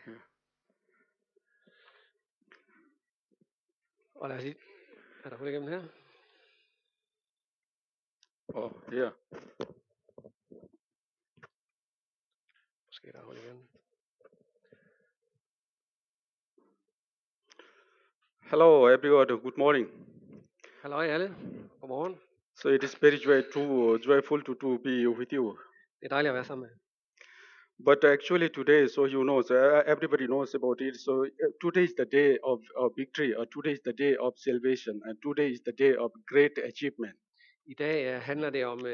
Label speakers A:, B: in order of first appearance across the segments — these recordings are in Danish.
A: Og lad os lige... Er der hul igennem her?
B: Here.
A: Måske der er hul igennem.
B: Hello everyone, good morning.
A: Halløj alle. Godmorgen.
B: So it is very joyful to be with you.
A: Det er dejligt at være sammen med.
B: But actually today, so you know, so everybody knows about it. So today is the day of victory, or today is the day of salvation, and today is the day of great achievement.
A: I dag handler det om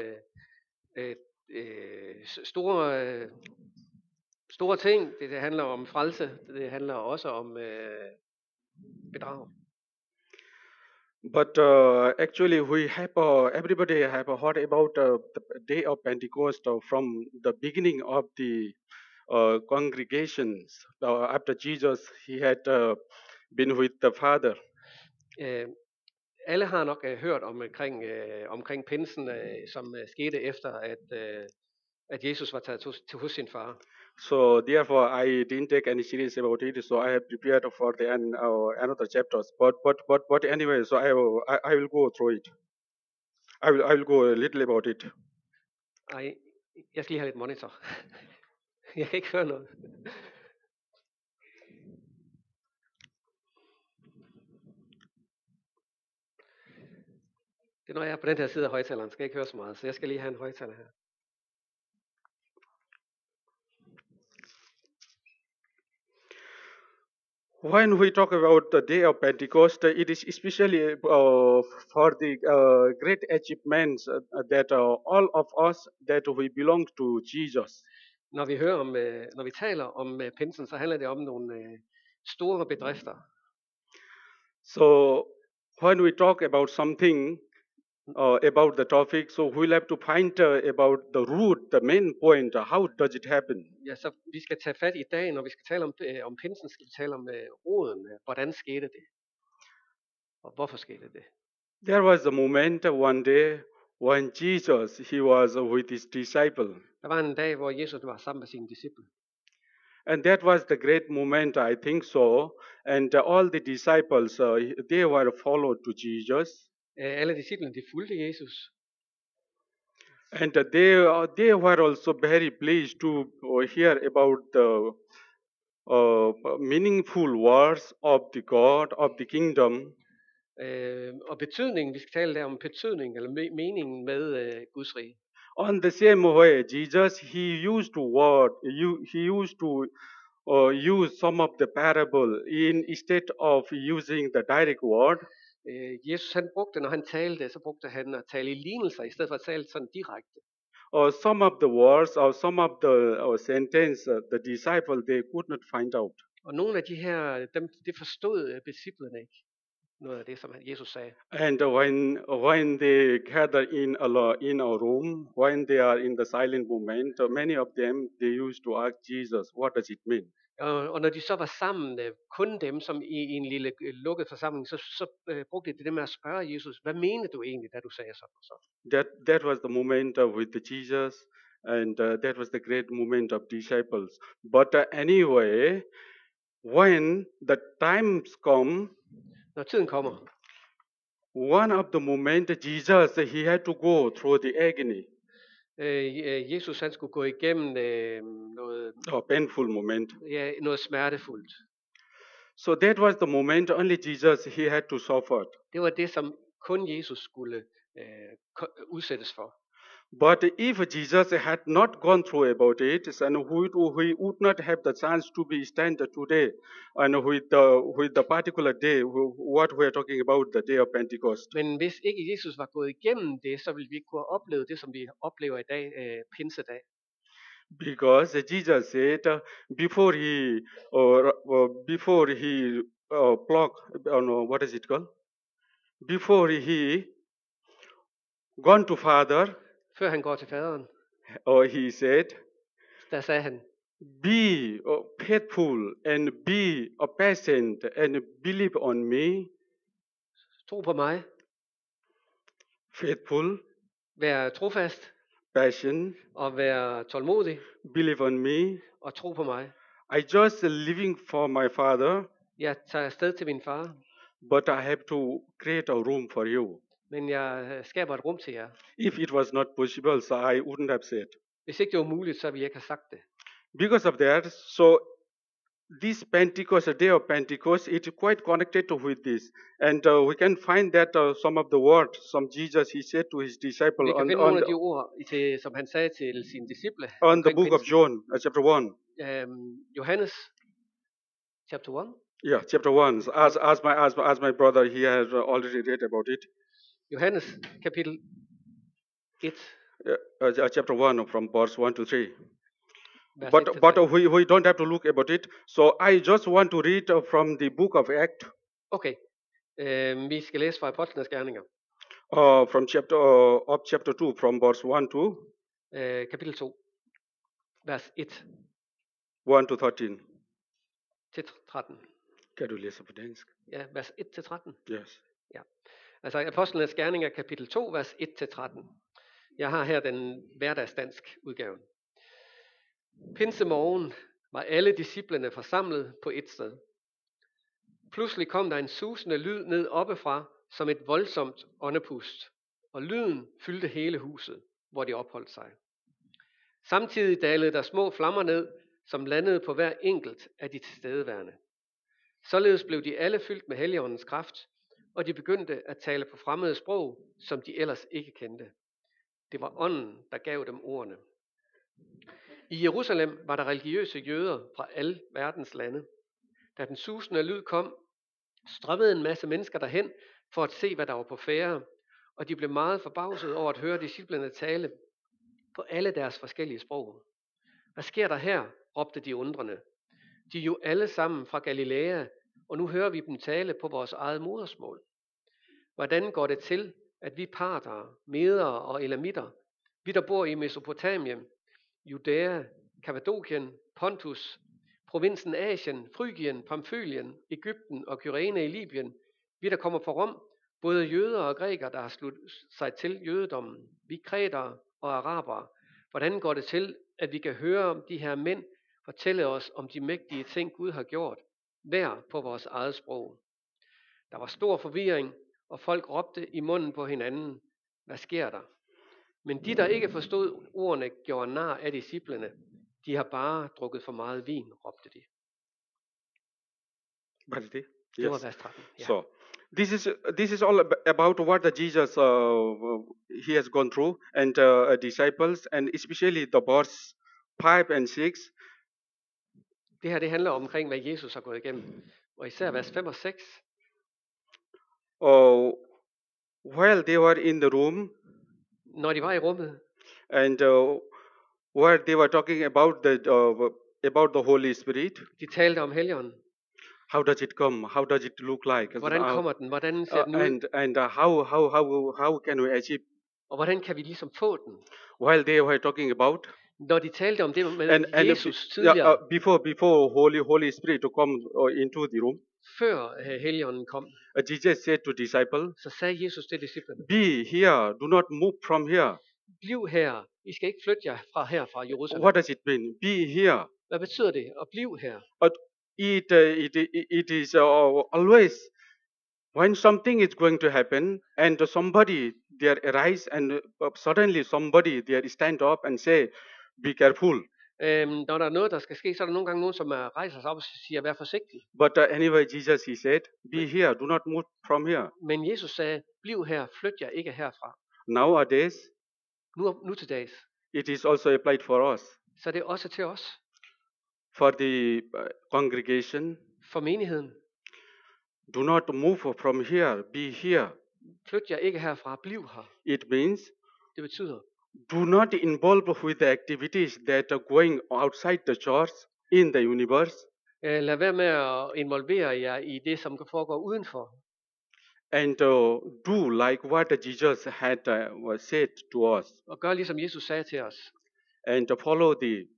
A: store ting. Det handler om frelse. Det handler også om bedrag.
B: But actually, everybody have heard about the day of Pentecost from the beginning of the congregations after Jesus he had been with the Father.
A: Alle har nok hørt omkring pinsen, som skete efter at Jesus var taget til hos sin far.
B: So therefore, I didn't take any serious about it. So I have prepared for the another chapters. But anyway, so I will go through it. I will go a little about it.
A: Ej, jeg skal lige have lidt monitor. Jeg kan ikke høre noget. Det er når jeg er på den her side af højtaleren, skal jeg ikke høre så meget, så jeg skal lige have en højtaler her.
B: When we talk about the day of Pentecost, it is especially for the great achievements that all of us that we belong to Jesus.
A: Når vi taler om pinsen, så handler det om nogle store bedrifter.
B: So when we talk about something about the topic, so we'll have to find about the root, the main point. How does it happen?
A: Ja, så vi skal tage fat i dag, når vi skal tale om pinsen, skal vi tale om roden. Hvordan skete det? Og hvorfor skete det?
B: There was a moment one day when Jesus he was with his disciple.
A: Der var en dag, hvor Jesus var sammen med sine disciple.
B: And that was the great moment, I think so. And all the disciples, they were followed to Jesus.
A: Alle disciplene, de fulgte Jesus.
B: And they were also very pleased to hear about the meaningful words of the God, of the kingdom.
A: Og betydningen, vi skal tale der om betydningen, eller meningen med Guds rige.
B: On the same way, Jesus, he used to use some of the parable instead of using the direct word.
A: Jesus han brugte, når han talte, så brugte han at tale i lignelser, i stedet for at tale sådan direkte.
B: Or some of the words or some of the sentence the disciple they could not find out.
A: Og nogle af de her, det forstod disciplene ikke. Noget af det, som Jesus sagde.
B: And when they gather in a room, when they are in the silent moment, many of them they used to ask Jesus, what does it mean?
A: Og når de så var sammen, kun dem, som i en lille lukket forsamling, så brugte de det med at spørge Jesus, hvad mener du egentlig, da du sagde sådan og så?
B: That was the moment with the Jesus, and that was the great moment of disciples. But anyway, when the times come,
A: når tiden kommer,
B: one of the moment Jesus he had to go through the agony.
A: Jesus han skulle gå igennem noget
B: painful moment.
A: Ja, noget smertefuldt.
B: So that was the moment only Jesus he had to suffer.
A: Det var det som kun Jesus skulle udsættes for.
B: But if Jesus had not gone through about it, then we would not have the chance to be stand today, and with the particular day, what we are talking about, the day of Pentecost.
A: Men hvis ikke Jesus var gået igennem det, så ville vi ikke kunne have oplevet det, som vi oplever i dag, pinsedag.
B: Because Jesus said before he what is it called? Before he gone to Father.
A: Før han går til faderen.
B: He said.
A: Der sagde han.
B: Be faithful and be patient and believe on me.
A: Tro på mig.
B: Faithful.
A: Vær trofast.
B: Patient.
A: Og vær tålmodig.
B: Believe on me.
A: Og tro på mig.
B: I just living for my father,
A: Jeg tager afsted til min far,
B: but I have to create a room for you.
A: men jeg skaber et rum til jer.
B: If it was not possible, so I wouldn't have said.
A: Hvis ikke det var muligt, så ville jeg ikke have sagt det.
B: Because of that, so this Pentecost, the day of Pentecost, it is quite connected with this. And we can find that some of the words, some Jesus, he said to his disciple
A: Vi kan
B: on,
A: finde
B: on,
A: nogle af de
B: the,
A: ord, som han sagde til sine disciple.
B: on the
A: omkring
B: book of
A: pinsen.
B: John, chapter 1.
A: Johannes, chapter 1.
B: Yeah, chapter 1. As my brother, he has already read about it.
A: Johannes, kapitel 1,
B: Chapter 1 from verse 1 to 3.
A: vers
B: But
A: 1-3.
B: we don't have to look about it. So I just want to read from the book of Acts,
A: Okay, vi skal læse fra Apostlenes Gerninger,
B: from chapter 2, from verse 1 to
A: kapitel 2, vers 1
B: 1 to 13.
A: til 13.
B: Kan du læse på dansk?
A: Ja, vers 1 til 13.
B: Yes.
A: Altså Apostlenes Gerninger, kapitel 2, vers 1 til 13. Jeg har her den hverdagsdansk udgave. Pinsemorgen var alle disciplene forsamlet på et sted. Pludselig kom der en susende lyd ned oppefra, som et voldsomt åndepust, og lyden fyldte hele huset, hvor de opholdt sig. Samtidig dalede der små flammer ned, som landede på hver enkelt af de tilstedeværende. Således blev de alle fyldt med Helligåndens kraft, og de begyndte at tale på fremmede sprog, som de ellers ikke kendte. Det var ånden, der gav dem ordene. I Jerusalem var der religiøse jøder fra alle verdens lande. Da den susende lyd kom, strømmede en masse mennesker derhen for at se, hvad der var på færde, og de blev meget forbavset over at høre disciplene tale på alle deres forskellige sprog. Hvad sker der her? Råbte de undrende. De er jo alle sammen fra Galilea, og nu hører vi dem tale på vores eget modersmål. Hvordan går det til, at vi partere, medere og elamitter, vi der bor i Mesopotamien, Judæa, Kappadokien, Pontus, provinsen Asien, Frygien, Pamfylien, Egypten og Kyrene i Libyen, vi der kommer fra Rom, både jøder og grækere, der har sluttet sig til jødedommen, vi kretere og arabere. Hvordan går det til, at vi kan høre om de her mænd fortælle os om de mægtige ting, Gud har gjort, hver på vores eget sprog? Der var stor forvirring, og folk råbte i munden på hinanden, hvad sker der? Men de, der ikke forstod ordene, gjorde nar af disciplene. De har bare drukket for meget vin, råbte de.
B: What is it?
A: Det var vers 13. Ja.
B: So this is all about what the Jesus he has gone through, and disciples, and especially the verse 5 and 6.
A: Det her det handler omkring, hvad Jesus har gået igennem. Og især vers 5 og 6.
B: While they were in the room,
A: Når de var i rummet,
B: and where they were talking about the Holy Spirit,
A: de talte om Helligånden.
B: how does it come? How does it look like?
A: Hvordan kommer den? Hvordan ser den ud?
B: And how can we achieve?
A: Og hvordan kan vi ligesom få den?
B: While they were talking about,
A: Når de talte om det med
B: and
A: Jesus tidligere,
B: before Holy Spirit to come into the room,
A: før Helligånden kom,
B: Jesus said to disciples,
A: så sagde Jesus til disciplene,
B: be here, do not move from here.
A: bliv her. I skal ikke flytte jer fra Jerusalem.
B: What does it mean? Be here.
A: Hvad betyder det at blive her?
B: It is always when something is going to happen, and somebody there arise, and suddenly somebody there stand up and say, be careful.
A: Når der er noget, der skal ske, så er der nogle gange nogen, som rejser sig op og siger, vær forsigtig.
B: But anyway, Jesus, he said, be here, do not move from here.
A: Men Jesus sagde, bliv her, flyt jer ikke herfra.
B: Nowadays,
A: Nu til dags,
B: it is also applied for us,
A: så er det også til os,
B: for the congregation.
A: for menigheden.
B: Do not move from here, be here.
A: Flyt jer ikke herfra, bliv her.
B: It means,
A: Det betyder,
B: do not involve with the activities that are going outside the church in the universe.
A: lad være med at involvere jer i det, som foregår udenfor.
B: And do like what Jesus had said to us,
A: Og gør ligesom Jesus sagde til os.
B: and follow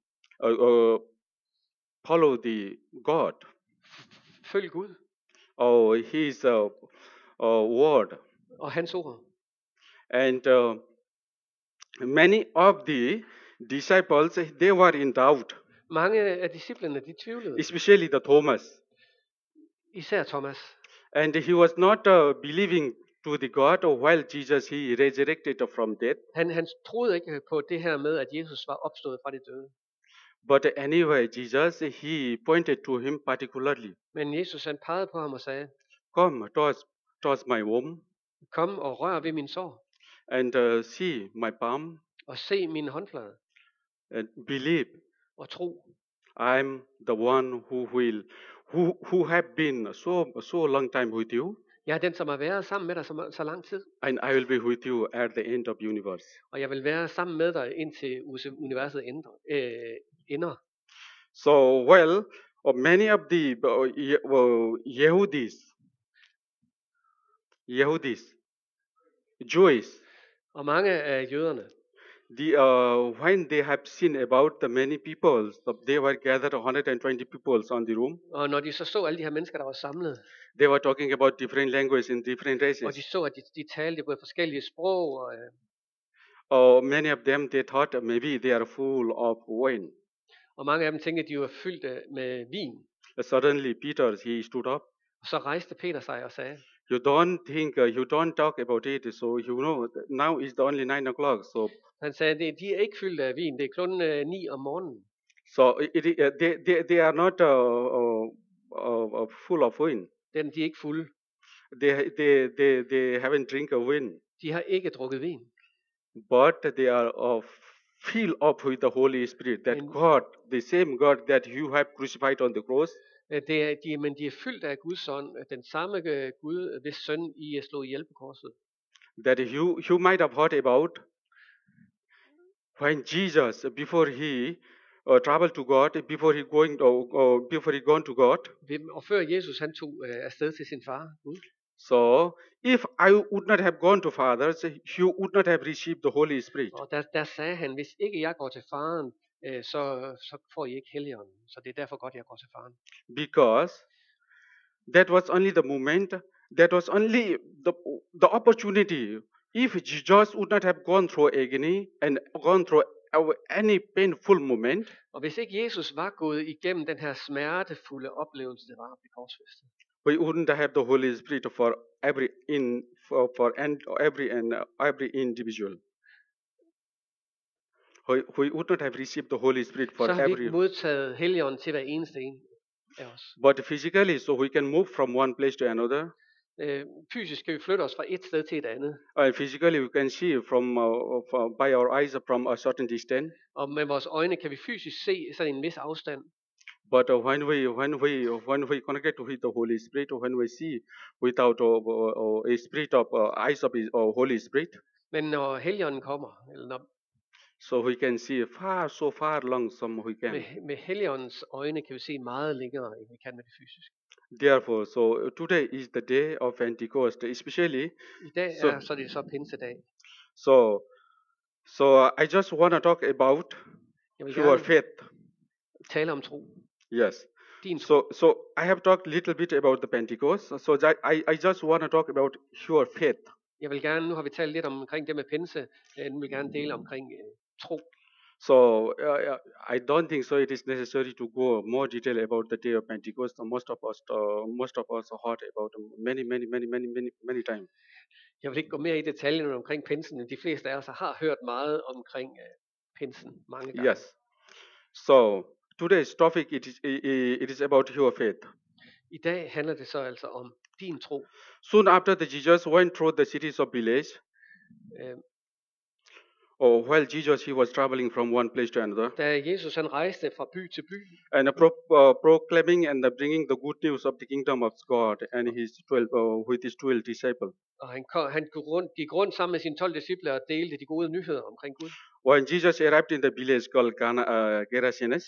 B: the God,
A: Følg Gud
B: His word.
A: og hans ord.
B: And many of the disciples, they were in doubt.
A: Mange af disciplene, de tvivlede,
B: especially the Thomas.
A: især Thomas.
B: And he was not believing to the God while Jesus he resurrected from death.
A: Han troede ikke på det her med, at Jesus var opstået fra de døde.
B: But anyway, Jesus he pointed to him particularly.
A: Men Jesus han pegede på ham og sagde,
B: Come towards my womb
A: kom og rør ved min sår,
B: and see my palm
A: og se min håndflade,
B: and believe
A: og tro.
B: I'm the one who have been so long time with you,
A: Jeg er den, som har været sammen med dig så lang tid,
B: and I will be with you at the end of universe.
A: og jeg vil være sammen med dig indtil universet ender.
B: So many of the Yehudis, Jewish,
A: Og mange af jøderne,
B: when they have seen about the many people, so they were gathered 120 people on the room.
A: og når de så alle de her mennesker, der var samlet,
B: They were talking about different languages in different
A: og
B: races.
A: de så, at de talte både forskellige sprog, og
B: Many of them they thought maybe they are full of wine.
A: mange af dem tænkte, at de var fyldt med vin.
B: Suddenly Peter he stood up.
A: Og så rejste Peter sig og sagde,
B: You don't talk about it. So you know now is the only 9 o'clock. So
A: han sagde, de er ikke fyldt af vin, det er kun 9 om morgenen.
B: they are not full of wine.
A: De er ikke fulde.
B: They haven't drink of wine,
A: De har ikke drukket vin.
B: but they are filled up with the Holy Spirit. That God, the same God that you have crucified on the cross,
A: Men de er fyldt af Guds ånd, den samme Gud, hvis søn I slog ihjel på korset.
B: that you might have heard about when Jesus, before he traveled to God, before he gone to God.
A: Og før Jesus han tog afsted til sin far, Gud,
B: So if I would not have gone to fathers, you would not have received the Holy Spirit.
A: og der sagde han, hvis ikke jeg går til faren, så får I ikke Helligånden. Så det er derfor godt, jeg går til faren.
B: Because that was only the moment, that was only the opportunity. If Jesus would not have gone through agony and gone through any painful moment,
A: Og hvis ikke Jesus var gået igennem den her smertefulde oplevelse, det var at blive korsfæstet,
B: we wouldn't have the Holy Spirit for every individual. We would not have received the Holy Spirit for
A: så har vi
B: every.
A: ikke modtaget Helligånden til hver eneste en af os.
B: But physically, so we can move from one place to another.
A: Fysisk skal vi flytte os fra et sted til et andet.
B: Physically, we can see by our eyes from a certain distance.
A: Og med vores øjne kan vi fysisk se sådan en vis afstand.
B: But when we connect with the Holy Spirit, when we see without a spirit of eyes of Holy Spirit,
A: Men når Helligånden kommer, eller
B: so we can see so far long some we can.
A: med Helligåndens øjne kan vi se meget længere, end vi kan med det fysiske.
B: Therefore, so today is the day of Pentecost, especially.
A: I dag er så det så pinsedag.
B: So I just want to talk about your faith.
A: Tale om tro.
B: Yes.
A: Din tro.
B: So I have talked a little bit about the Pentecost. So I just want to talk about your faith.
A: Jeg vil gerne, nu har vi talt lidt omkring det med pinse, nu vil jeg gerne dele omkring tro.
B: So I don't think so it is necessary to go more detail about the day of Pentecost. Most of us heard about many times.
A: Jeg vil ikke gå mere i detaljen omkring pinsen, men de fleste af os har hørt meget omkring pinsen mange gange.
B: Yes. So today's topic it is about your faith.
A: I dag handler det så altså om din tro.
B: Soon after Jesus went through the cities of village, while Jesus he was traveling from one place to another,
A: Da Jesus han rejste fra by til by,
B: and proclaiming and bringing the good news of the kingdom of God and with his 12 disciples.
A: og han gik rundt sammen med sine 12 disciple og delte de gode nyheder omkring Gud.
B: When Jesus arrived in the village called Gerasenes,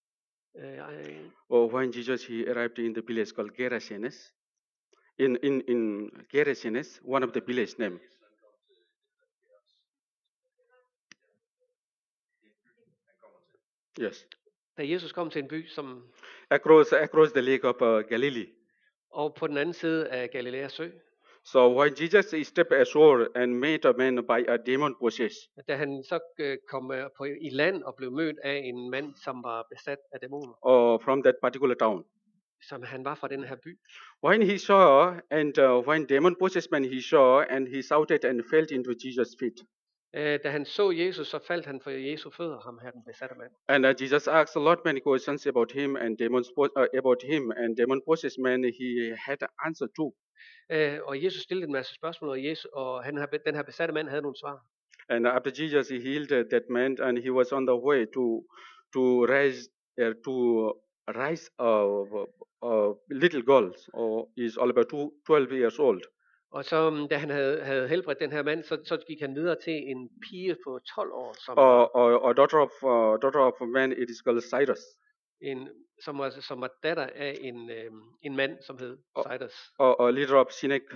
B: when Jesus he arrived in the village called Gerasenes, in Gerasenes, one of the village name. Yes.
A: Da Jesus kom til en by, som
B: across the lake of Galilee.
A: og på den anden side af Galileas sø,
B: So when Jesus stepped ashore and met a man by a demon possessed,
A: Da han så kom i land og blev mødt af en mand, som var besat af dæmoner,
B: from that particular town,
A: som han var fra den her by.
B: when he saw and when demon possessed man he saw and he shouted and fell into Jesus' feet.
A: Da han så Jesus, så faldt han for Jesu fødder, ham her den besatte mand.
B: And Jesus asked a lot many questions about him and demon possessed man he had answer to.
A: Og Jesus stillede en masse spørgsmål, og den her besatte mand havde nogle svar.
B: And after Jesus he healed that man and he was on the way to rise a little girl, or is all about 12 years old.
A: Og så da han havde helbredt den her mand, så gik han videre til en pige på 12 år,
B: Or daughter of a man, it is called Cyrus.
A: som var datter af en mand, som hed Cyrus.
B: Or leader of synagogue.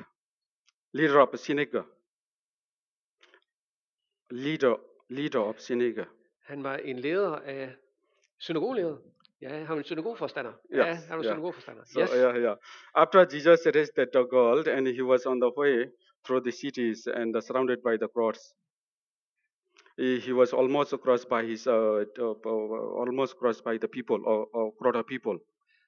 B: Leader of synagogue.
A: Han var en leder af synagogeleder. Ja, han var en synagogeforstander.
B: Yes,
A: Ja, han var synagogeforstander.
B: So,
A: Yes.
B: yeah. After Jesus raised that girl and he was on the way through the cities and surrounded by the crowds. He was almost crossed by the people or crowd of people.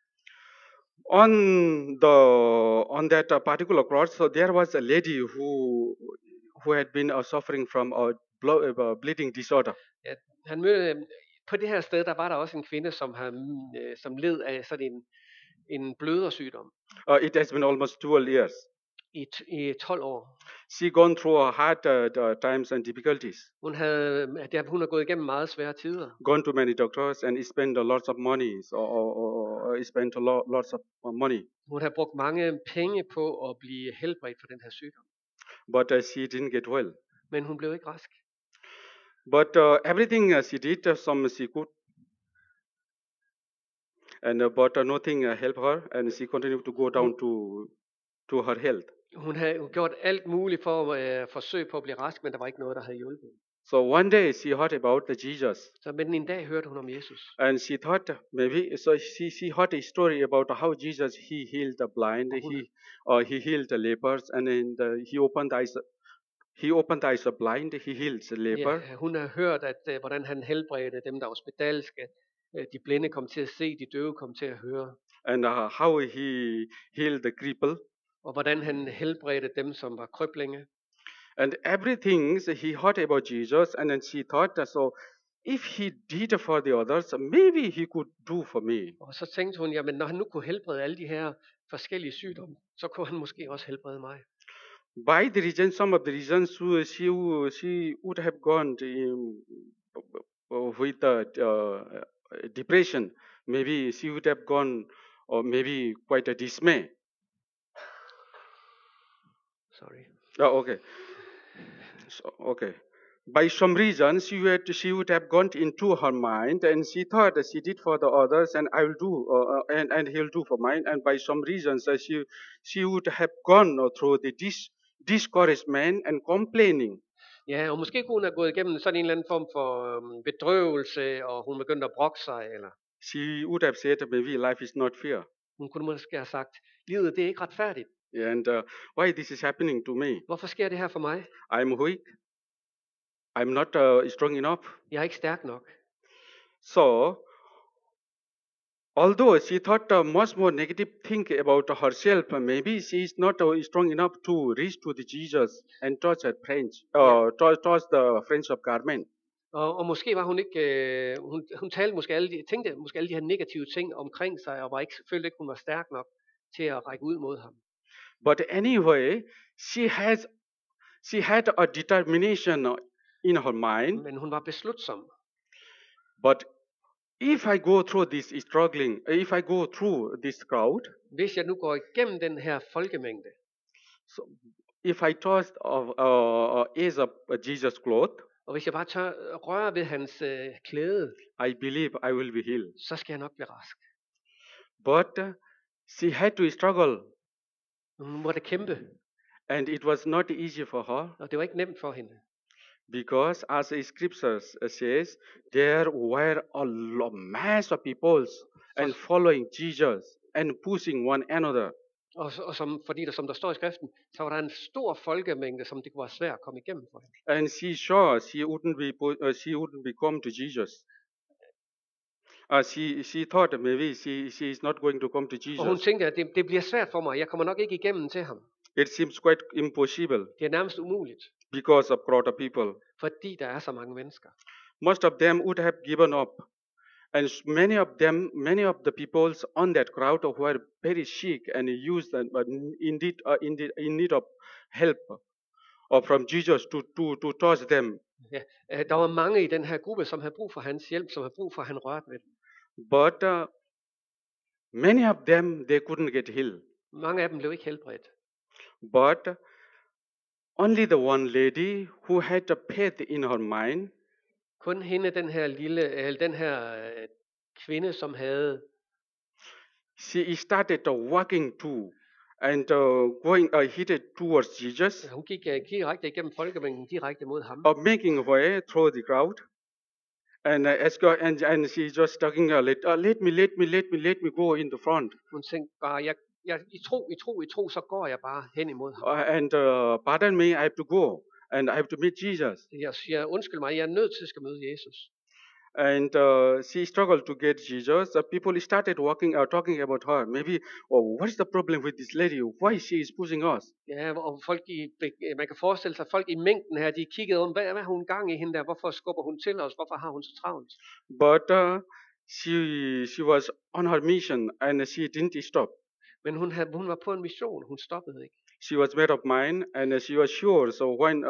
B: On that particular cross, so there was a lady who had been suffering from a bleeding disorder.
A: Ja, han mødte på det her sted, der var der også en kvinde, som led af sådan en blødersygdom
B: It has been almost 12 years.
A: i 12 år.
B: She gone through hard times and difficulties.
A: Hun har gået igennem meget svære tider.
B: Gone to many doctors and spent lots of money or spent lots of money.
A: Hun har brugt mange penge på at blive helbredt for den her sygdom.
B: But she didn't get well.
A: Men hun blev ikke rask.
B: But everything she did, some she could, and but nothing helped her, and she continued to go down to her health.
A: Hun havde gjort alt muligt for at forsøge på at blive rask, men der var ikke noget, der havde hjulpet.
B: So one day she heard about the Jesus,
A: Så men en dag hørte hun om Jesus.
B: and she thought maybe so. She heard a story about how Jesus he healed the blind, he healed the lepers, and then he opened eyes. He opened eyes of blind. He healed the leper.
A: Ja, hun har hørt, at hvordan han helbredte dem, der var spedalske. De blinde kom til at se, de døve kom til at høre.
B: And how he healed the cripple.
A: Og hvordan han helbredte dem, som var krøblinge.
B: And everything he heard about Jesus, and then she thought, so if he did for the others, maybe he could do for me.
A: Og så tænkte hun, jamen når han nu kunne helbrede alle de her forskellige sygdomme, så kunne han måske også helbrede mig.
B: By the reason, some of the reasons she would have gone with depression. Maybe she would have gone, or maybe quite a dismay.
A: Sorry.
B: Oh, okay. So, okay. By some reason, she would have gone into her mind, and she thought that she did for the others, and I will do, and he'll do for mine. And by some reasons, she would have gone through the discouragement and complaining.
A: Ja, og måske kunne hun have gået igennem sådan en eller anden form for bedrøvelse, og hun begyndte at brokke sig, eller
B: She would have said, maybe life is not fair.
A: hun kunne måske have sagt, livet det er ikke retfærdigt.
B: And why this is happening to me?
A: Hvorfor sker det her for mig?
B: I'm weak. I'm not strong enough.
A: Jeg er ikke stærk nok.
B: So, although she thought much more negative thing about herself, maybe she is not strong enough to reach to the Jesus and touch her friends, touch the friends of Carmen.
A: Og måske var hun ikke, hun talte tænkte måske alle de her negative ting omkring sig, og følte ikke, hun var stærk nok til at række ud mod ham.
B: But anyway, she had a determination in her mind.
A: Men hun var beslutsom.
B: But if I go through this struggling, if I go through this crowd,
A: Hvis jeg nu går igennem den her folkemængde,
B: so if I touch edge of Jesus' cloth,
A: og hvis jeg bare tør røre ved hans klæde,
B: I believe I will be healed.
A: så skal jeg nok blive rask.
B: But she had to struggle,
A: Hun måtte kæmpe,
B: and it was not easy for her,
A: og det var ikke nemt for hende.
B: because as the scriptures says, there were a mass of people and following Jesus and pushing one another.
A: Fordi som der står i skriften, så var der en stor folkemængde, som det kunne være svært at komme igennem for hende.
B: And she's sure she wouldn't be come to Jesus. She thought maybe she is not going to come to
A: Og hun
B: Jesus.
A: tænkte, at det bliver svært for mig. Jeg kommer nok ikke igennem til ham.
B: It seems quite impossible
A: Det er nærmest umuligt,
B: because of crowd of people.
A: fordi der er så mange mennesker.
B: Most of them would have given up. And many of the peoples on that crowd were very sick and used and in need of help or from Jesus to touch them.
A: Ja, der var mange i den her gruppe, som havde brug for hans hjælp, som havde brug for, at han rørte ved dem.
B: But many of them, they couldn't get healed.
A: Mange af dem blev ikke helbredt.
B: But only the one lady who had a faith in her mind,
A: Kun hende, den her kvinde, som havde,
B: she started walking to and headed towards Jesus,
A: hun gik direkte igennem folkemængden, direkte mod ham.
B: of making her way through the crowd. And she's just talking, let me go in the front.
A: Hun tænkte bare, i tro, så går jeg bare hen imod ham.
B: Pardon me, I have to go and I have to meet Jesus.
A: Jeg siger, undskyld mig, jeg er nødt til at skal møde Jesus.
B: And she struggled to get Jesus. People started talking about her. Maybe, what is the problem with this lady? Why she is pushing us?
A: Ja, og man kan forestille sig, folk i mængden her, de kiggede om, hvad har hun gang i hende der? Hvorfor skubber hun til os? Hvorfor har hun så travlt?
B: But she was on her mission and she didn't stop.
A: Men hun var på en mission, hun stoppede ikke.
B: She was made of mind and she was sure. So when,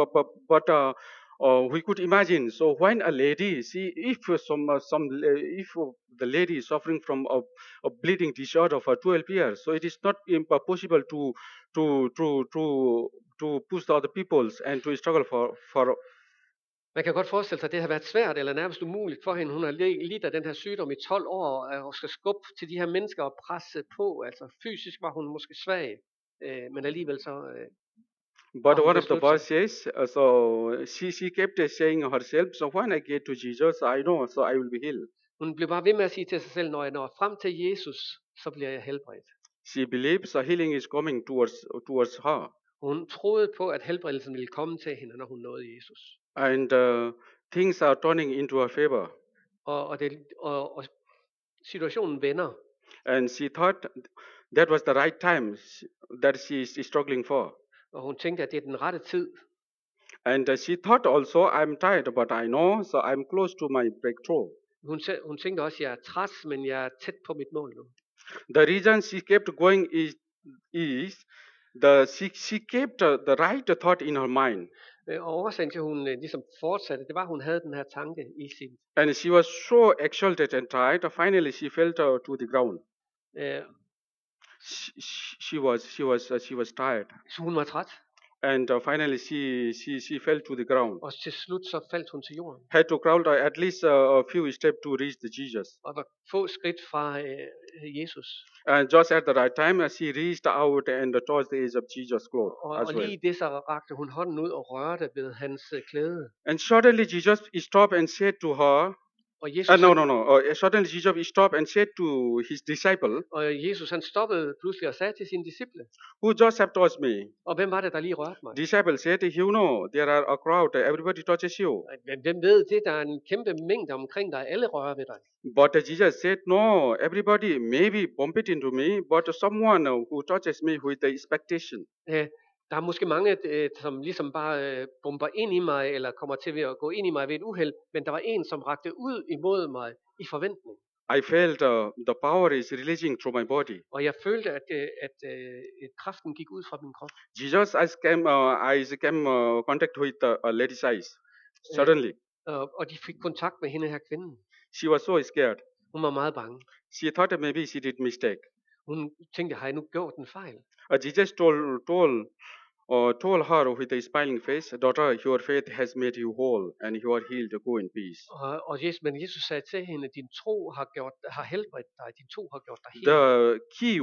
B: we could imagine. So when a lady, if the lady is suffering from a bleeding disorder for 12 years, so it is not possible to push the other peoples and to struggle for.
A: Man kan godt forestille sig, at det har været svært eller nærmest umuligt for hende. Hun har lidt af den her sygdom i 12 år og skal skubbe til de her mennesker og presse på. Altså fysisk var hun måske svag, men alligevel så.
B: But one of the verse says, so she kept saying herself, so when I get to Jesus, I know, so I will be healed.
A: Hun blev bare ved med at sige til sig selv, når jeg når frem til Jesus, så bliver jeg helbredt.
B: She believes a healing is coming towards her.
A: Hun troede på, at helbredelsen ville komme til hende, når hun nåede Jesus.
B: And things are turning into her favor.
A: Og situationen vender.
B: And she thought that was the right time that she is struggling for.
A: Og hun tænkte, at det er den rette tid.
B: And she thought also, I'm tired, but I know, so I'm close to my breakthrough.
A: Hun tænkte også, jeg er træt, men jeg er tæt på mit mål nu.
B: The reason she kept going is she kept the right thought in her mind.
A: Og årsagen til, at hun ligesom fortsatte, det var, at hun havde den her tanke i sin.
B: And she was so exalted and tired. Finally, she fell to the ground. She was tired.
A: Så hun var træt.
B: And finally, she fell to the ground.
A: Og til slut så faldt hun til jorden.
B: Had to crawl at least a few steps to reach the Jesus.
A: Og var få skridt fra Jesus.
B: And just at the right time, she reached out and touched the edge of Jesus' clothes as well.
A: Og lige det så rakte hun hånden ud og rørte ved hans klæde.
B: And suddenly Jesus stopped and said to her.
A: Og Jesus,
B: suddenly Jesus stopped and said to his disciple.
A: Og Jesus han stoppede pludselig og sagde til sine disciple.
B: Who just have touched me?
A: Og hvem var det, der lige rørte mig?
B: Disciple said, you know, there are a crowd, everybody touches you.
A: Hvem ved det? Der er en kæmpe mængde omkring dig, alle rører ved dig.
B: But Jesus said, no, everybody maybe bump it into me, but someone who touches me with the expectation.
A: Der er måske mange, som ligesom bare bomber ind i mig, eller kommer til at gå ind i mig ved et uheld, men der var en, som rakte ud imod mig i forventning.
B: I felt the power is releasing through my body.
A: Og jeg følte, at kraften gik ud fra min krop.
B: Jesus came contact with the lady's eyes, suddenly.
A: Og de fik kontakt med hende her kvinden.
B: She was so scared.
A: Hun var meget bange.
B: She thought that maybe she did mistake.
A: Hun tænkte, har jeg nu gjort en fejl?
B: Jesus told her with a smiling face, daughter, your faith has made you whole, and you are healed. Go in peace.
A: Men Jesus sagde til hende, din tro har helbredt dig, din tro har gjort dig hel.
B: The key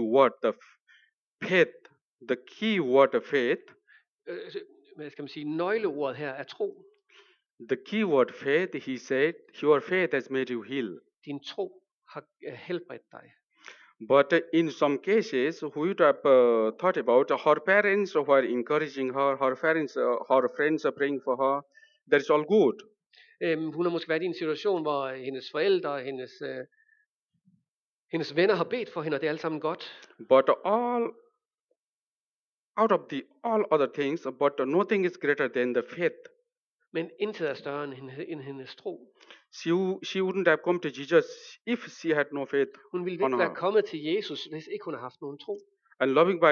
B: word of faith.
A: Hvad skal man sige? Nøgleordet her er tro.
B: The key word faith, he said, your faith has made you heal.
A: Din tro har helbredt dig.
B: But in some cases, we would have thought about her parents were encouraging her, her friends are praying for her. That is all good.
A: Hun har måske været i en situation, hvor hendes forældre og hendes venner har bedt for hende, og det er alt sammen godt.
B: But all out of the all other things, but nothing is greater than the faith.
A: Men intet er større end hendes tro.
B: She wouldn't have come to Jesus if she had no faith.
A: Hun ville ikke være kommet til Jesus, hvis ikke hun har haft nogen tro.
B: And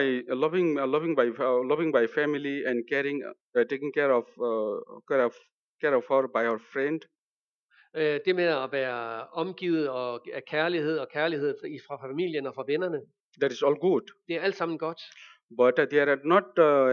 B: loving by family and taking care of her by her friend.
A: Det med at være omgivet af kærlighed fra familien og fra vennerne.
B: That is all good.
A: Det er alt sammen godt.
B: But there are not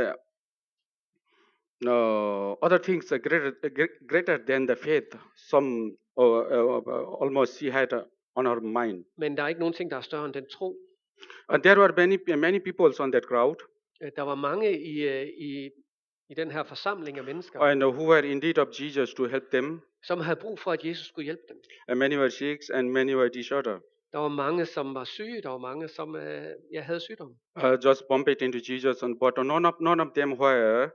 B: other things greater than the faith. Some almost she had on her mind.
A: Men der er ikke nogen ting, der er større end den tro.
B: And there were many people on that crowd.
A: Der var mange i den her forsamling af mennesker.
B: And who were in need of Jesus to help them.
A: Som havde brug for, at Jesus skulle hjælpe dem.
B: And many were sick, and many were disorder.
A: Der var mange, som var syge. Der var mange, som havde sygdom.
B: Just bumped into Jesus, but none of them were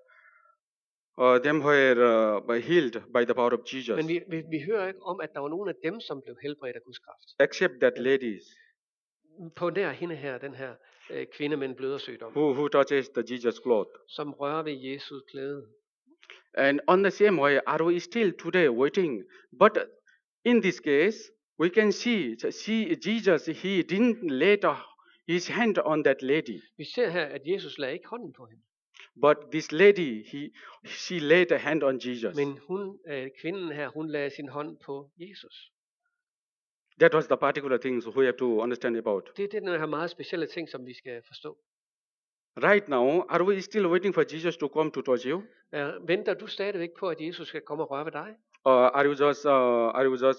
B: healed by the power of Jesus.
A: Men vi hører ikke om, at der var nogen af dem, som blev helbredt af Guds kraft.
B: Except that ladies.
A: På nær hende her, den her kvinde med en blødersygdom.
B: Who touches the Jesus cloth.
A: Som rører ved Jesus klæde.
B: And on the same way, are we still today waiting? But in this case, we can see Jesus, he didn't lay his hand on that lady.
A: Vi ser her, at Jesus lagde ikke hånden på hende.
B: But this lady, she laid a hand on Jesus.
A: Men kvinden her, hun lagde sin hånd på Jesus.
B: That was the particular things we have to understand about.
A: Det er den her meget specielle ting, som vi skal forstå.
B: Right now, are we still waiting for Jesus to come to touch you?
A: Venter du stadigvæk på, at Jesus skal komme og røre ved dig?
B: Are you just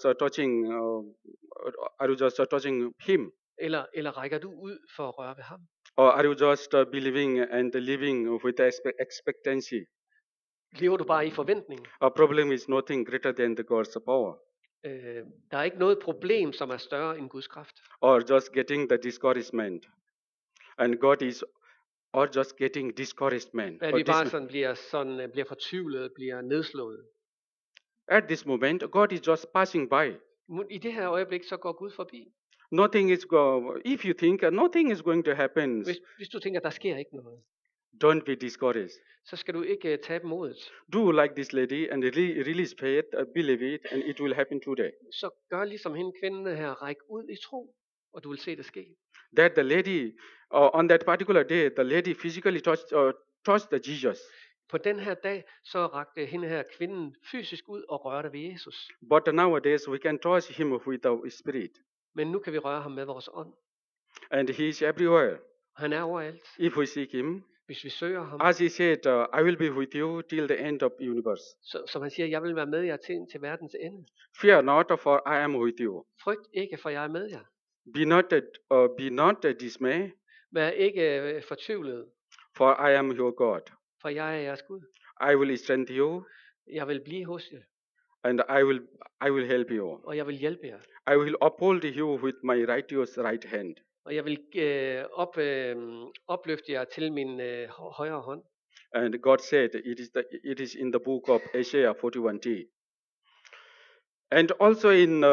B: touching him?
A: Eller rækker du ud for at røre ved ham?
B: Or are you just believing and living with expectancy?
A: Lever du bare i forventning?
B: A problem is nothing greater than the God's power.
A: Der er ikke noget problem, som er større end Guds kraft.
B: Or just getting the discouragement. And God is or just getting discouragement.
A: At vi bare bliver fortvivlet, bliver nedslået.
B: At this moment, God is just passing by.
A: I det her øjeblik, så går Gud forbi.
B: If you think nothing is going to happen.
A: Hvis du tænker, der sker ikke noget.
B: Don't be discouraged.
A: Så skal du ikke tabe modet.
B: Do like this lady and release faith, believe it, and it will happen today.
A: Så gør ligesom hende kvinden her, ræk ud i tro, og du vil se det ske.
B: That the lady, on that particular day, the lady physically touched the Jesus.
A: På den her dag, så rakte hende her kvinden fysisk ud og rørte ved Jesus.
B: But nowadays we can touch him with the spirit.
A: Men nu kan vi røre ham med vores ånd.
B: And he is everywhere.
A: Han er overalt.
B: If we seek him.
A: Hvis vi søger ham.
B: As he said, I will be with you till the end of the universe.
A: Som han siger, jeg vil være med jer til verdens ende.
B: Fear not, for I am with you.
A: Frygt ikke, for jeg er med jer.
B: Be not dismayed.
A: Vær ikke fortvivlet.
B: For I am your God.
A: For jeg er jeres Gud.
B: I will strengthen you.
A: Jeg vil blive hos jer.
B: And I will help you.
A: Og jeg vil hjælpe jer.
B: I will uphold you with my righteous right hand.
A: Og jeg vil opløfte jer til min højre hånd.
B: And God said, it is in the book of Isaiah 41:10. And also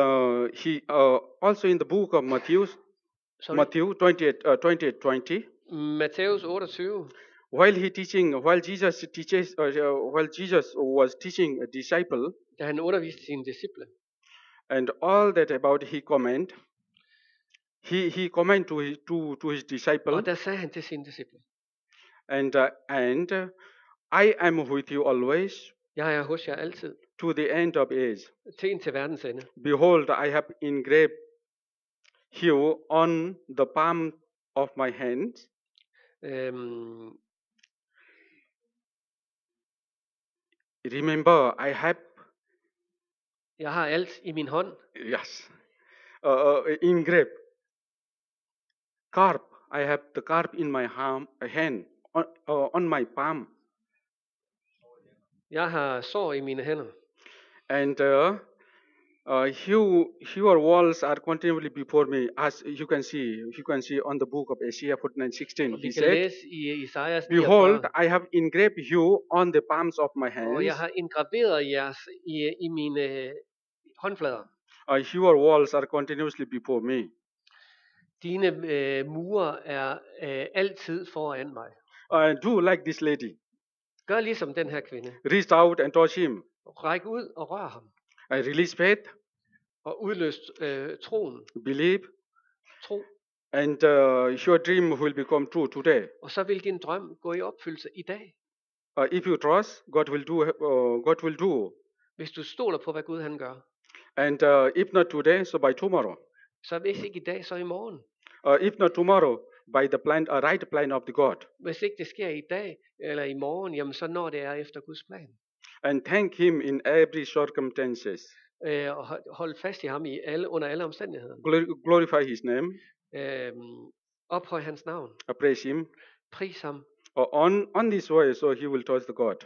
B: in the book of Matthew 28:20.
A: Matthæus 28.
B: While Jesus was teaching a disciple,
A: da han underviste sine disciple,
B: and all that about he comment to his disciple.
A: Og der sagde han til sine disciple,
B: and I am with you always.
A: Jeg er hos jer altid.
B: To the end of age.
A: Til verdens ende.
B: Behold, I have engraved you on the palm of my hand. Remember,
A: jeg har alt i min hånd.
B: Yes. Engraved. Carp. I have the carp in my hand, on my palm.
A: Jeg har sår i mine hænder.
B: And Your walls are continually before me, as you can see on the book of Isaiah 49:16.
A: Og vi
B: He
A: kan
B: said,
A: læse i Esajas
B: "Behold,
A: 49,
B: I have engraved you on the palms of my
A: og jeg
B: hands.
A: har indgraveret jeres i mine håndflader.
B: Your walls are continuously before me."
A: Dine mure er altid foran mig.
B: Do like this lady.
A: Gør ligesom den her kvinde.
B: Reach out and touch him.
A: Ræk ud og rør ham.
B: Release faith,
A: Og udløst troen.
B: believe,
A: Tro.
B: and your dream will become true today.
A: Og så vil din drøm gå i opfyldelse i dag.
B: If you trust, God will do.
A: Hvis du stoler på, hvad Gud han gør.
B: And if not today, so by tomorrow.
A: Så hvis ikke i dag, så i morgen.
B: If not tomorrow, by the right plan of the God.
A: Hvis ikke det sker i dag eller i morgen, jamen så når det er efter Guds plan.
B: And thank him in every circumstances.
A: Og hold fast i ham under alle omstændigheder.
B: Glorify his name.
A: Ophøj hans navn.
B: Praise him.
A: Pris ham.
B: On this way, so he will touch the God.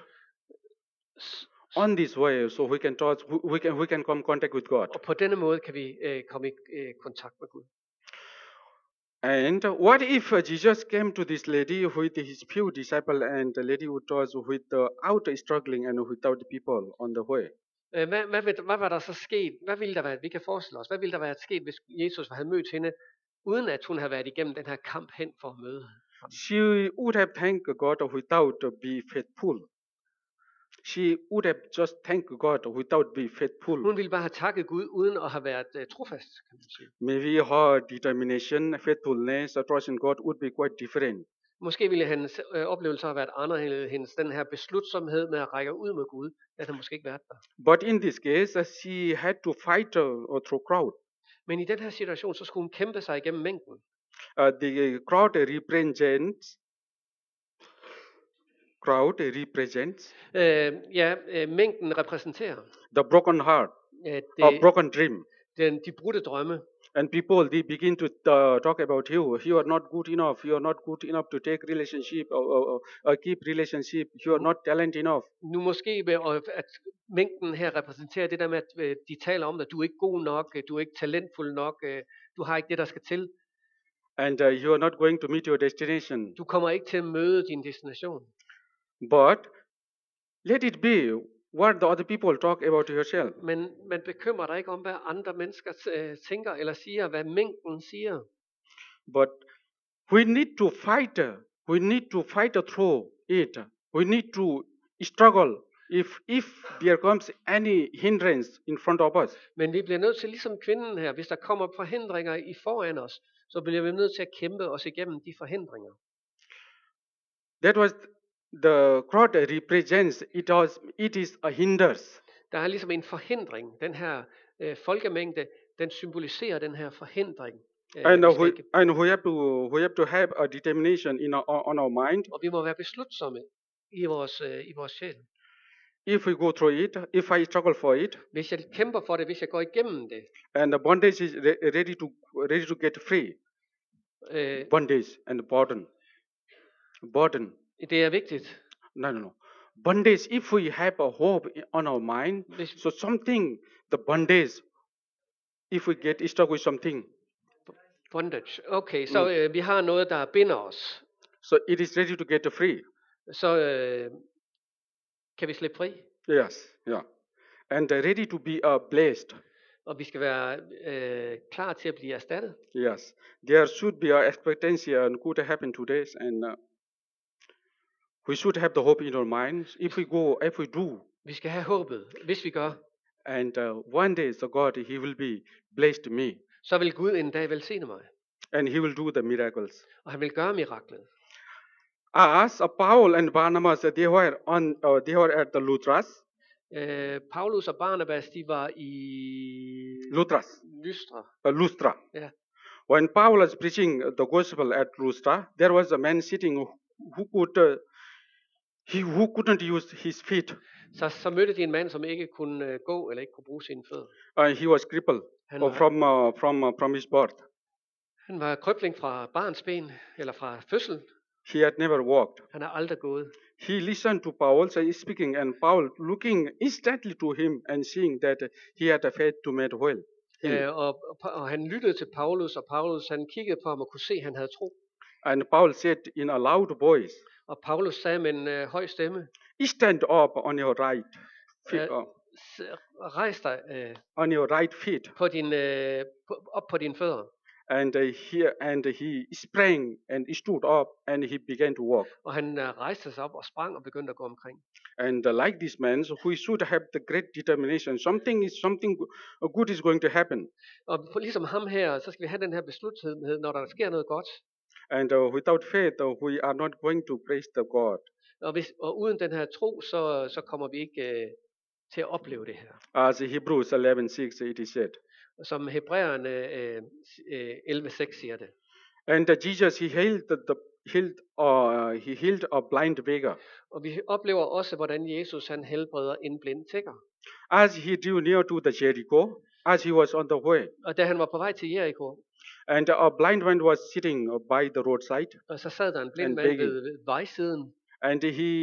B: On this way, so we can come in contact with God.
A: Og på denne måde kan vi komme i kontakt med Gud.
B: And what if Jesus came to this lady with his few disciples, and the lady was without struggling and without people on the way?
A: Hvad var der så sket? Hvad ville der være? Vi kan forestille os. Hvad ville der være sket, hvis Jesus havde mødt hende, uden at hun havde været igennem den her kamp hen for at møde ham?
B: She would have thanked God without be faithful. She would have just thanked God without be faithful.
A: Hun ville bare have takket Gud uden at have været trofast, kan man sige.
B: Maybe her determination, faithfulness, trust in God would be quite different.
A: Måske ville hendes oplevelser have været anderledes. Hendes den her beslutsomhed med at række ud med Gud, den har måske ikke været der.
B: But in this case, she had to fight through crowd.
A: Men i den her situation, så skulle hun kæmpe sig igennem mængden.
B: The crowd represents.
A: Mængden repræsenterer
B: the broken heart, or broken dream.
A: De brudte drømme.
B: And people, they begin to talk about you. You are not good enough. You are not good enough to take relationship or keep relationship. You are not talent enough.
A: Nu måske at mængden her repræsenterer det der med, at de taler om, at du er ikke god nok, du er ikke talentfuld nok, du har ikke det, der skal til.
B: And you are not going to meet your destination.
A: Du kommer ikke til at møde din destination.
B: But let it be what the other people talk about yourself.
A: Men man bekymrer dig ikke om, hvad andre mennesker tænker eller siger, hvad mængden siger.
B: But we need to fight. We need to fight through it. We need to struggle if there comes any hindrance in front of us.
A: Men vi bliver nødt til, ligesom kvinden her, hvis der kommer forhindringer i foran os, så bliver vi nødt til at kæmpe os igennem de forhindringer.
B: That was the crowd represents. It is a hindrance.
A: Der er ligesom en forhindring. Den her folkemængde, den symboliserer den her forhindring.
B: And we have to have a determination on our mind.
A: Og vi må være beslutsomme i vores sjæl.
B: If we go through it, if I struggle for it,
A: hvis jeg kæmper for det, hvis jeg går igennem det,
B: and the bondage is ready to get free. Bondage and burden.
A: Det er vigtigt.
B: No. Bondage, if we have a hope on our mind, so something, the bondage, if we get stuck with something.
A: Bondage. Okay, så vi har noget, der binder os.
B: So it is ready to get free.
A: Så kan vi slippe fri.
B: Yes, yeah. And ready to be blessed.
A: Og vi skal være klar til at blive erstattet.
B: Yes, there should be a expectancy and could happen today, and we should have the hope in our minds. If we do.
A: Vi skal have håbet, hvis vi gør.
B: And one day, so God, He will be blessed me.
A: Så vil Gud en dag velsigne mig.
B: And He will do the miracles.
A: Og han vil gøre miraklet.
B: As Paul and Barnabas, they were at the Lystras.
A: Paulus og Barnabas, de var i
B: Lystra.
A: Yeah.
B: When Paul was preaching the gospel at Lystra, there was a man sitting who couldn't use his feet.
A: Så mødte de en mand, som ikke kunne gå eller ikke kunne bruge sine fødder.
B: He was crippled from his birth.
A: Han var krøbling fra barnsben eller fra fødsel.
B: He had never walked.
A: Han er aldrig gået.
B: He listened to Paul speaking, and Paul looking instantly to him and seeing that he had a faith to make well.
A: Og han lyttede til Paulus, og Paulus han kiggede på ham og kunne se, at han havde tro.
B: And Paul said in a loud voice,
A: Og Paulus sagde med en høj stemme,
B: stand up on your right feet,
A: rejs dig
B: on your right feet.
A: op på dine fødder.
B: And he sprang and he stood up and he began to walk.
A: Og han rejste sig op og sprang og begyndte at gå omkring.
B: And like this man, so we should have the great determination. Something good is going to happen.
A: Og ligesom ham her, så skal vi have den her beslutsamhed, når der sker noget godt.
B: And without faith, we are not going to praise the God.
A: Og uden den her tro, så kommer vi ikke til at opleve det her.
B: As Hebrews 11:6 it is said.
A: Som Hebræerne 11:6 siger det.
B: And Jesus he healed a blind beggar.
A: Og vi oplever også, hvordan Jesus han helbreder en blind tigger.
B: As he drew near to the Jericho, as he was on the way.
A: Og da han var på vej til Jericho.
B: And a blind man was sitting by the roadside.
A: Og så sad der en blind mand ved vejsiden.
B: And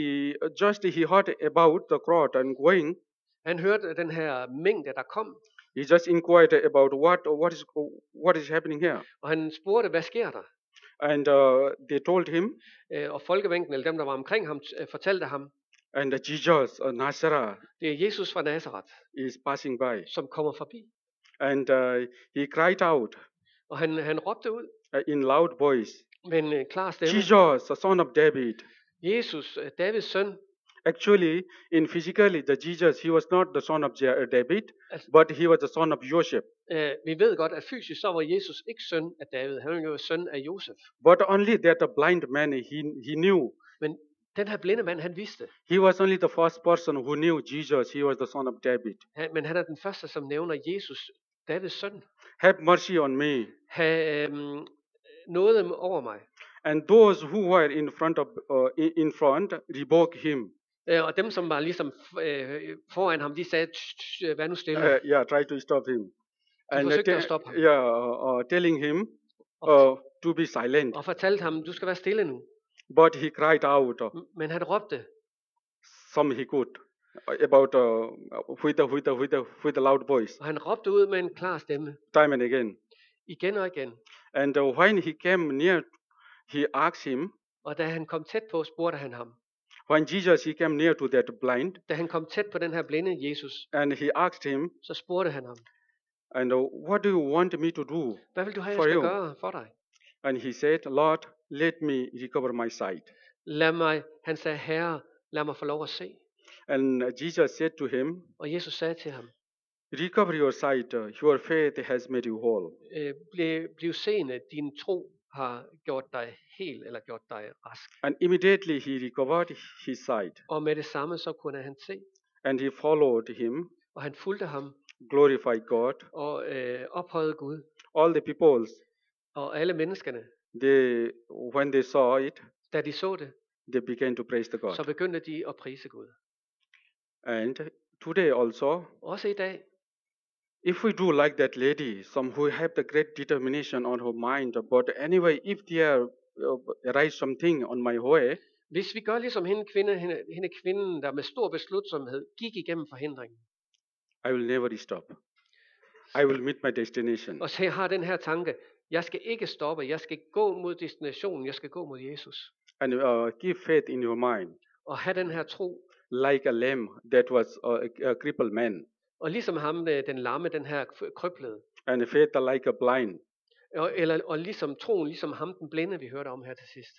B: he heard about the crowd and going.
A: Han hørte den her mængde der kom.
B: He just inquired about what is happening here.
A: Og han spurgte, hvad sker der?
B: And they told him.
A: Og folkemængden eller dem der var omkring ham fortalte ham.
B: And Jesus of Nazareth.
A: Det er Jesus fra Nazareth.
B: Is passing by.
A: Som kommer forbi.
B: And he cried out.
A: Og han råbte ud.
B: In loud voice.
A: Med en klar stemme.
B: Jesus, the son of David.
A: Jesus, Davids søn.
B: Actually, in physically, the Jesus, he was not the son of David, but he was the son of Joseph.
A: Vi ved godt, at fysisk så var Jesus ikke søn af David. Han var jo søn af Josef.
B: But only that the blind man, he knew.
A: Men den her blinde mand, han vidste.
B: He was only the first person who knew Jesus, he was the son of David.
A: Men han er den første, som nævner Jesus, Davids søn.
B: Have mercy on me.
A: Ha nåde over mig.
B: And those who were in front rebuked him.
A: Og dem som var ligesom foran ham, de sagde, vær nu stille.
B: Yeah, try to stop him.
A: And forsøgte at stoppe ham.
B: Telling him to be silent.
A: Og fortalte ham, du skal være stille nu.
B: But he cried out.
A: Men han råbte.
B: Some he could about with a loud voice.
A: Og han råbte ud med en klar stemme.
B: Time and again.
A: Igen og igen.
B: And when he came near, he asked him.
A: Og da han kom tæt på, spurgte han ham.
B: When Jesus he came near to that blind.
A: Da han kom tæt på den her blinde Jesus.
B: And he asked him.
A: Så spurgte han ham.
B: And what do you want me to do?
A: Hvad vil du have, jeg skal gøre for dig?
B: And he said, Lord, let me recover my sight.
A: Han sagde, Herre, lad mig få lov at se.
B: And Jesus said to him.
A: Og Jesus sagde til ham.
B: Recover your sight. Your faith has made you whole.
A: Bliv seende, din tro har gjort dig hel eller gjort dig rask.
B: And immediately he recovered his sight.
A: Og med det samme så kunne han se.
B: And he followed him.
A: Og han fulgte ham.
B: Glorified God.
A: Og ophøjede Gud.
B: All the peoples.
A: Og alle menneskerne.
B: When they saw it.
A: Da de så det.
B: They began to praise the God.
A: Så begyndte de at prise Gud.
B: And today also.
A: Også i dag.
B: If we do like that lady, some who have the great determination on her mind, but anyway, if there arise something on my way.
A: Hvis vi gør ligesom hende kvinden, der med stor beslutsomhed gik igennem forhindringen.
B: I will never stop. I will meet my destination.
A: Og så har den her tanke, jeg skal ikke stoppe, jeg skal gå mod destinationen, jeg skal gå mod Jesus.
B: And give faith in your mind.
A: Og have den her tro.
B: Like a lamb that was a crippled man.
A: Og ligesom ham, den lamme, den her krøblede.
B: And faith like a blind.
A: Og ligesom troen, ligesom ham, den blinde, vi hørte om her til sidst.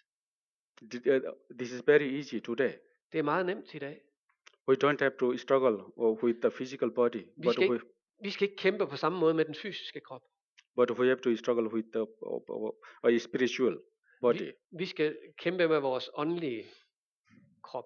B: This is very easy today.
A: Det er meget nemt i dag.
B: We don't have to struggle with the physical body.
A: Vi skal ikke kæmpe på samme måde med den fysiske krop.
B: But we have to struggle with the spiritual body.
A: Vi skal kæmpe med vores åndelige krop.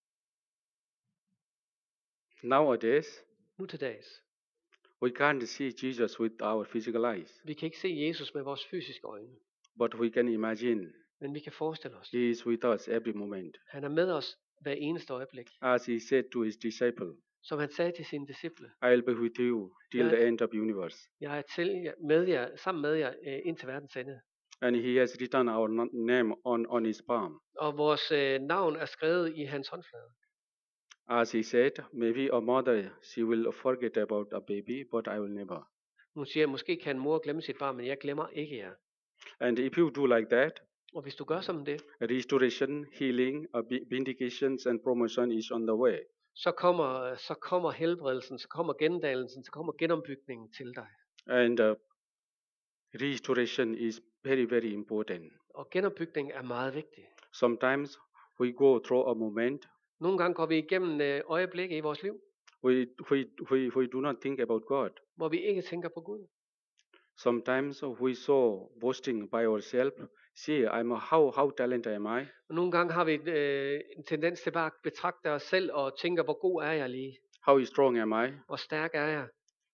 B: Nowadays.
A: Nu til dags.
B: We can't see Jesus with our physical eyes.
A: Vi kan ikke se Jesus med vores fysiske øjne.
B: But we can imagine.
A: Men vi kan forestille os.
B: He is with us every moment.
A: Han er med os hver eneste øjeblik.
B: As he said to his disciple.
A: Som han sagde til sine disciple.
B: I will be with you till the end of the universe.
A: Jeg er sammen med jer indtil verdens ende.
B: and he has written our name on his palm.
A: Og vores navn er skrevet i hans håndflade.
B: As he said, maybe a mother, she will forget about a baby, but I will never.
A: Hun siger, måske kan en mor glemme sit barn, men jeg glemmer ikke jer.
B: And if you do like that,
A: Og hvis du gør som det,
B: restoration, healing, vindications, and promotion is on the way.
A: så kommer helbredelsen, så kommer gendannelsen, så kommer genombygningen til dig.
B: And restoration is very, very important.
A: Og genombygning er meget vigtig.
B: Sometimes we go through a moment,
A: Nogle gange går vi igennem øjeblikke i vores liv,
B: we do not think about God.
A: hvor vi ikke tænker på Gud.
B: Sometimes we so boasting by ourselves. See, how talented am I?
A: Og nogle gange har vi en tendens til bare at betragte os selv og tænker, hvor god er jeg lige?
B: How strong am I?
A: Hvor stærk er jeg?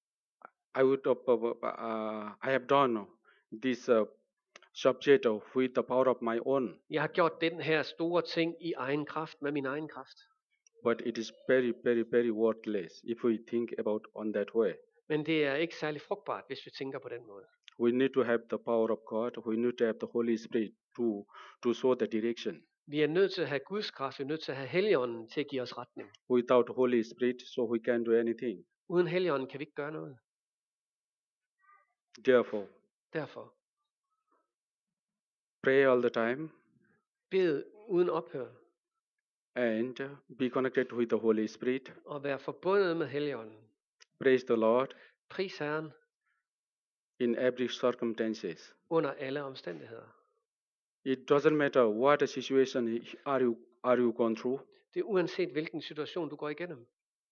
B: I have done this subject with the power of my own,
A: Jeg har gjort den her store ting i egen kraft, med min egen kraft.
B: but it is very, very, very worthless if we think about on that way.
A: Men det er ikke særlig frugtbart, hvis vi tænker på den måde.
B: We need to have the power of God. We need to have the Holy Spirit to show the direction.
A: Vi er nødt til at have Guds kraft, vi er nødt til at have Helligånden til at give os retning.
B: Without Holy Spirit, so we can't do anything.
A: Uden Helligånden kan vi ikke gøre noget.
B: Derfor, pray all the time
A: Bed uden ophør
B: and be connected with the Holy Spirit.
A: og være forbundet med Helligånden.
B: Praise the Lord
A: Pris Herren
B: in every circumstances.
A: under alle omstændigheder.
B: It doesn't matter what situation are you going through,
A: Det er uanset hvilken situation du går igennem.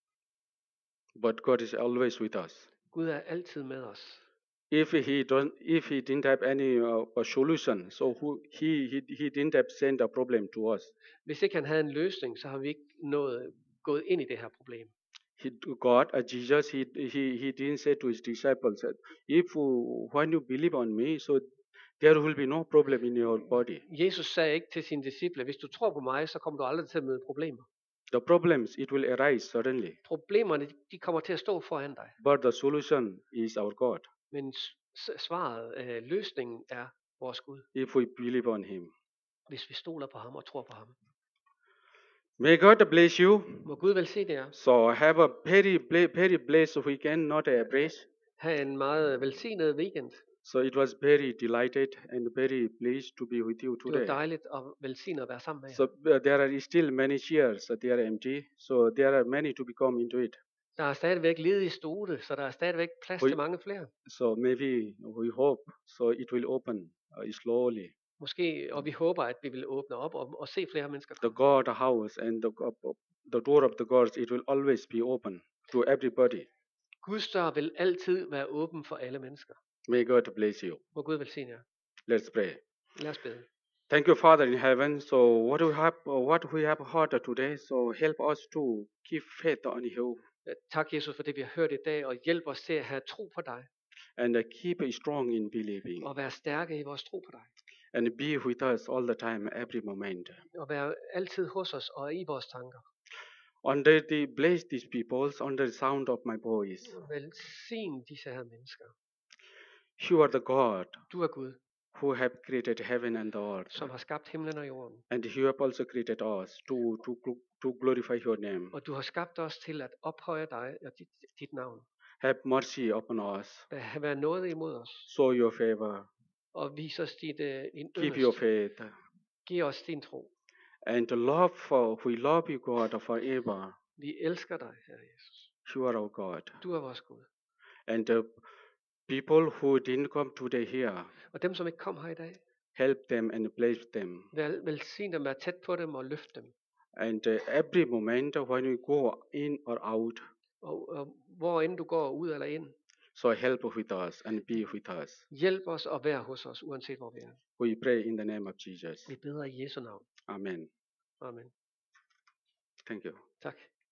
B: but God is always with us.
A: Gud er altid med os.
B: If he didn't have any solution, so he didn't have sent a problem to us.
A: Hvis ikke han havde en løsning, så har vi ikke gået ind i det her problem.
B: God, Jesus, he didn't say to his disciples, when you believe on me, so there will be no problem in your body.
A: Jesus sagde ikke til sine disciple, hvis du tror på mig, så kommer du aldrig til at møde problemer.
B: The problems, it will arise suddenly,
A: Problemerne, de kommer til at stå foran dig.
B: but the solution is our God,
A: Men svaret, løsningen er vores Gud,
B: if we believe on him.
A: hvis vi stoler på ham og tror på ham.
B: May God bless you.
A: Må Gud velsigne jer.
B: So have a very blessed weekend, not a break.
A: Ha' en meget velsignet weekend.
B: So it was very delighted and very pleased to be with you
A: Det var
B: today.
A: dejligt og velsignet at være sammen med jer.
B: So there are still many chairs, they are empty. So there are many to become into it.
A: Der er stadigvæk ledige stole, så der er stadigvæk plads til mange flere.
B: So maybe we hope so it will open slowly.
A: Måske, og vi håber, at vi vil åbne op og se flere mennesker
B: The
A: komme.
B: God house and the door of the gods, it will always be open to everybody.
A: Guds dør vil altid være åben for alle mennesker.
B: May God bless you.
A: Må Gud velsigne jer.
B: Let's pray.
A: Lad os bede.
B: Thank you, Father in heaven. So what we have heard today, so help us to keep faith on you
A: Tak, Jesus, for det vi har hørt i dag, og hjælp os til at have tro på dig,
B: and keep strong in believing
A: og være stærke i vores tro på dig,
B: and be with us all the time, every moment.
A: og være altid hos os og i vores tanker.
B: Bless these peoples under the sound of my voice.
A: Velsign disse her mennesker.
B: You are the God
A: Du er Gud,
B: who have created heaven and the earth,
A: som har skabt himlen og jorden,
B: and you have also created us to glorify your name.
A: og du har skabt os til at ophøje dig og dit navn.
B: Have mercy upon us.
A: Vær nådig imod os,
B: Show your favor.
A: og vis os din
B: Keep your
A: yndest.
B: faith.
A: Giv os din tro.
B: And we love you, God, forever.
A: Vi elsker dig, Herre Jesus.
B: You are our God.
A: Du er vores Gud.
B: And people who didn't come today here,
A: Og dem, som ikke kom her i dag,
B: help them and bless them.
A: velsign dem, vær tæt på dem og løft dem.
B: And every moment when we go in or out,
A: Og hvor end du går ud eller ind,
B: so help with us and be with us.
A: hjælp os og vær hos os, uanset hvor vi er.
B: We pray in the name of Jesus.
A: Vi beder i Jesu navn.
B: Amen.
A: Amen.
B: Thank you.
A: Tak.